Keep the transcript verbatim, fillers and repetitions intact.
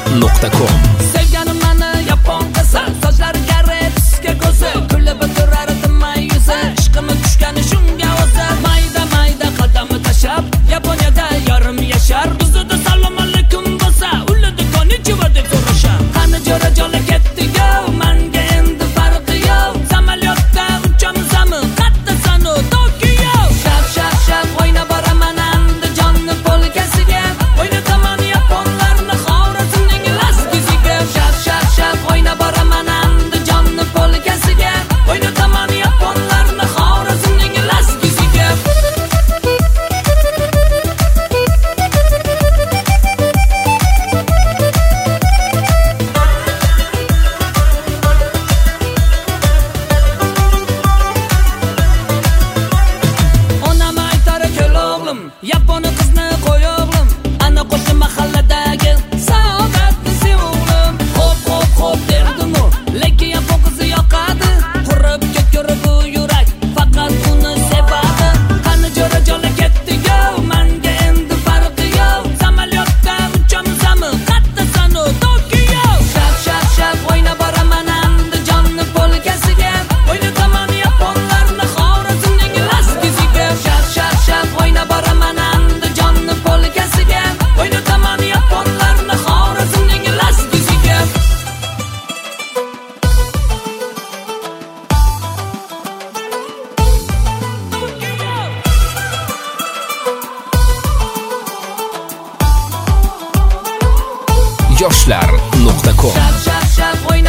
nuqta com. Sevganim meni yapon qizi, sochlari karre, tusga ko'zi, kulib turar tinmay yuzi, ishqimi tushgani shunga o'zi. Mayda mayda qadam tashab, Yaponiyada yarim yashar, bizda salom alaykum bo'lsa, ularda konnichiwa deb so'rashar. Qani jo'ra jo'la ketdi-ku, menga endi farqi yo'q. Samolyotda uchamizmi, qatta sanu Tokio. Shap shap shap o'yna boraman Andijonni polkasiga, o'ynataman yaponlarni Xorazmning laskiziga. Shap shap shap o'yna boraman Andijonni polkasiga, o'ynataman yaponlarni Xorazmning laskiziga. Onam aytar kel o'g'lim, yaponi qizni qo'y o'g'lim, ana qo'shni mahalladagi saodatni sev o'g'lim. Hop hop hop derdim u, lekin yapon qizi yoqadi, qurib ketgur bu yurak, faqat uni sevadi. Qani jo'ra jo'la ketdi-ku, menga endi farqi yo'q. Samolyotda uchamizmi, qatta sanu Tokio. Shap shap shap o'yna boraman Andijonni polkasiga, o'ynataman yaponlarni Xorazmning laskiziga. Shap shap shap o'yna boraman Andijonni polkasiga, o'ynataman yaponlarni Xorazmning laskiziga. yoshlar nuqta com. Shap shap shap o'yna